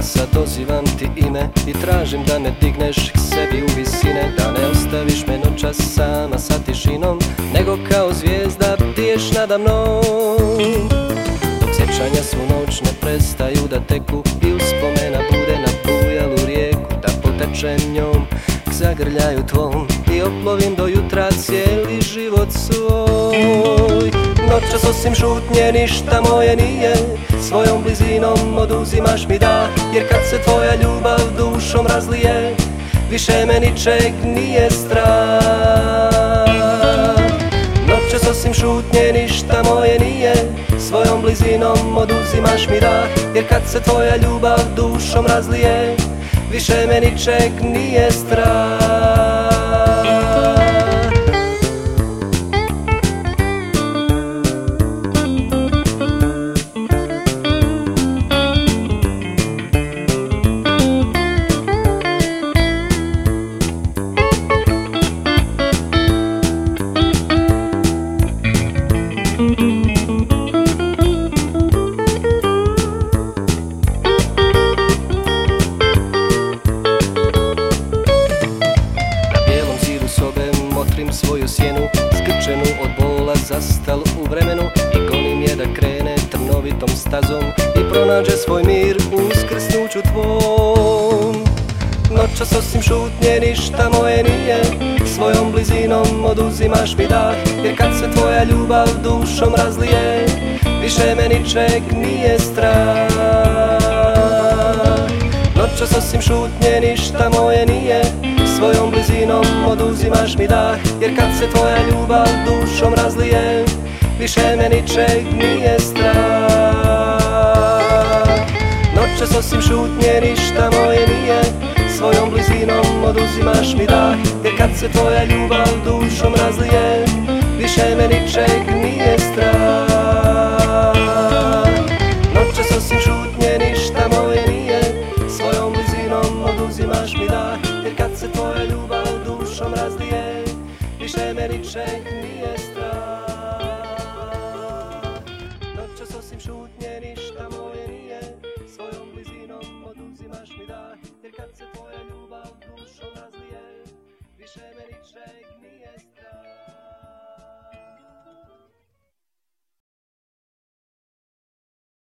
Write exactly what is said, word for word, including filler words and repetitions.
sad dozivam ti ime i tražim da me digneš k sebi u visine, da ne ostaviš me noćas sama sa tišinom, nego kao zvijezda bdiješ nada mnom. Dok sjećanja svu noć ne prestaju da teku i uspomena bude na bujalu rijeku, da potečem njom k zagrljaju tvom i oplovim do jutra cijeli život svoj. Noćas osim šutnje ništa moje nije, svojom blizinom oduzimaš mi dah, jer kad se tvoja ljubav dušom razlije, više me ničeg nije strah. Noćas osim šutnje ništa moje nije, svojom blizinom oduzimaš mi dah, jer kad se tvoja ljubav dušom razlije, više me ničeg nije strah. Motrim svoju sjenu, zgrčenu od bola, zastal u vremenu, i gonim je da krene trnovitom stazom i pronađe svoj mir u uskrsnuću tvom. Noćas osim šutnje ništa moje nije, svojom blizinom oduzimaš mi dah, jer kad se tvoja ljubav dušom razlije, više me ničeg nije strah. Noćas osim šutnje ništa moje nije, svojom blizinom oduzimaš mi dah, jer kad se tvoja ljubav dušom razlije, više me ničeg nije strah. Noćas osim šutnje ništa moje nije, svojom blizinom oduzimaš mi dah, jer kad se tvoja ljubav dušom razlije, više me ničeg nije strah.